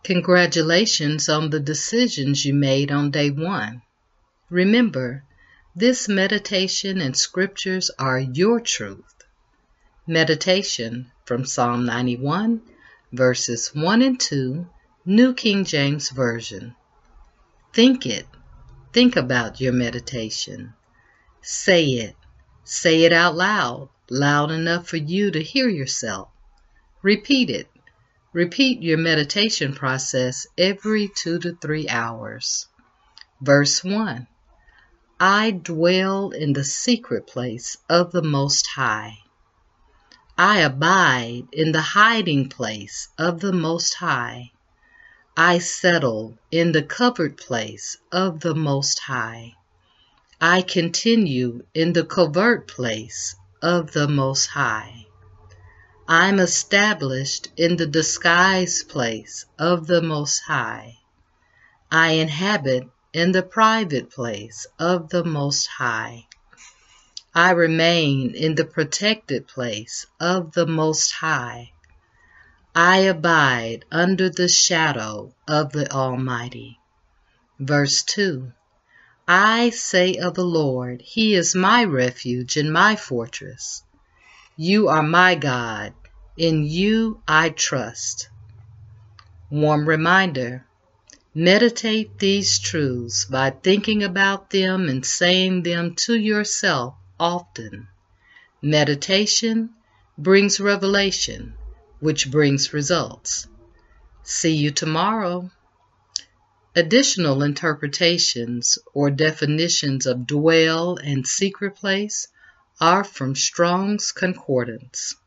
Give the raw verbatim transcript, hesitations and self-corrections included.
Congratulations on the decisions you made on day one. Remember, this meditation and scriptures are your truth. Meditation from Psalm ninety-one, verses one and two, New King James Version. Think it. Think about your meditation. Say it. Say it out loud, loud enough for you to hear yourself. Repeat it. Repeat your meditation process every two to three hours. Verse one. I dwell in the secret place of the Most High. I abide in the hiding place of the Most High. I settle in the covered place of the Most High. I continue in the covert place of the Most High. I'm established in the disguised place of the Most High. I inhabit in the private place of the Most High. I remain in the protected place of the Most High. I abide under the shadow of the Almighty. Verse two. I say of the Lord, He is my refuge and my fortress. You are my God, in you I trust. Warm reminder, meditate these truths by thinking about them and saying them to yourself often. Meditation brings revelation, which brings results. See you tomorrow. Additional interpretations or definitions of dwell and secret place are from Strong's Concordance.